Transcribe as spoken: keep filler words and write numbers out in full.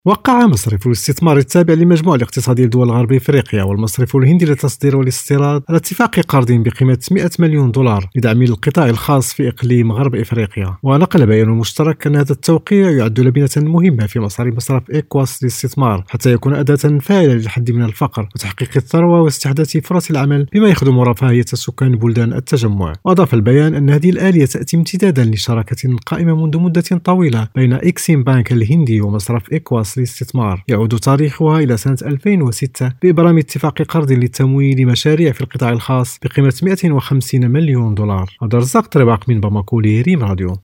وقع مصرف الاستثمار التابع لمجموعة الاقتصادية لدول غرب إفريقيا والمصرف الهندي للتصدير والاستيراد على اتفاق قرض بقيمة مئة مليون دولار لدعم القطاع الخاص في إقليم غرب إفريقيا. ونقل بيان مشترك أن هذا التوقيع يعد لبنة مهمة في مسار مصرف إيكواس للاستثمار حتى يكون أداة فاعلة للحد من الفقر وتحقيق الثروة واستحداث فرص العمل بما يخدم رفاهية سكان بلدان التجمع. وأضاف البيان أن هذه الآلية تأتي امتدادا لشراكة قائمة منذ مدة طويلة بين إكسيم بانك الهندي ومصرف إيكواس للاستثمار يعود تاريخها إلى سنة ألفين وستة بإبرام اتفاق قرض للتمويل مشاريع في القطاع الخاص بقيمة مئتين وخمسين مليون دولار. عبد الرزاق طرباق من باماكو لريم راديو.